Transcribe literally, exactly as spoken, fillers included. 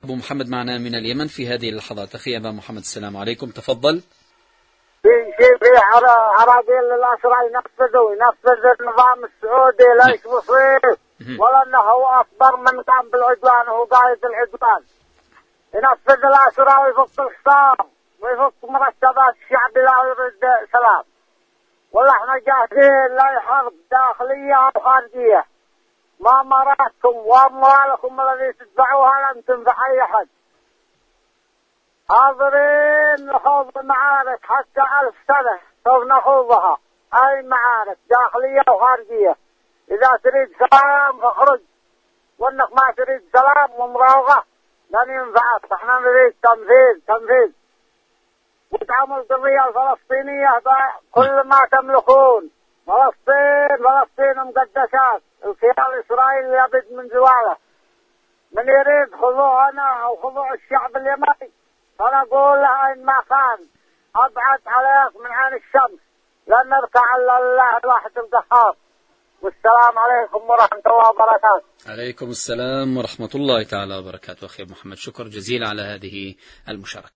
أبو محمد معنا من اليمن في هذه اللحظات. أخي أبا محمد السلام عليكم، تفضل. في شيء في عراقيل الأسرى ينفذوا ينفذ النظام السعودي ليش بصير ولا أنه هو أكبر من قام بالعدوان وهو قائد العدوان. ينفذ الأسرى ويفك الخصام ويفك مرتبات الشعب لا يريد سلام. والله احنا جاهزين لا حرب داخلية أو خارجية. ما مراتكم وأموالكم الذي تدفعوها لم تنفع أي أحد. حاضرين نخوض المعارك حتى ألف سنة سوف نخوضها، أي معارك داخلية وخارجية. إذا تريد سلام فاخرج، وإنك ما تريد سلام ومراوغة لن ينفعك. احنا نريد تنفيذ تنفيذ ودعموا القضية الفلسطينية كل ما تملكون. فلسطين فلسطين مقدسات، الكيان الإسرائيلي يبد من زواله. من يريد خضوعنا أو خضوع الشعب اليمني فنقول له إن ما كان أبعد عليك من عين الشمس لن نركع إلا لله الواحد القهار. والسلام عليكم ورحمة الله وبركاته. عليكم السلام ورحمة الله تعالى وبركاته. أخي محمد، شكر جزيلا على هذه المشاركة.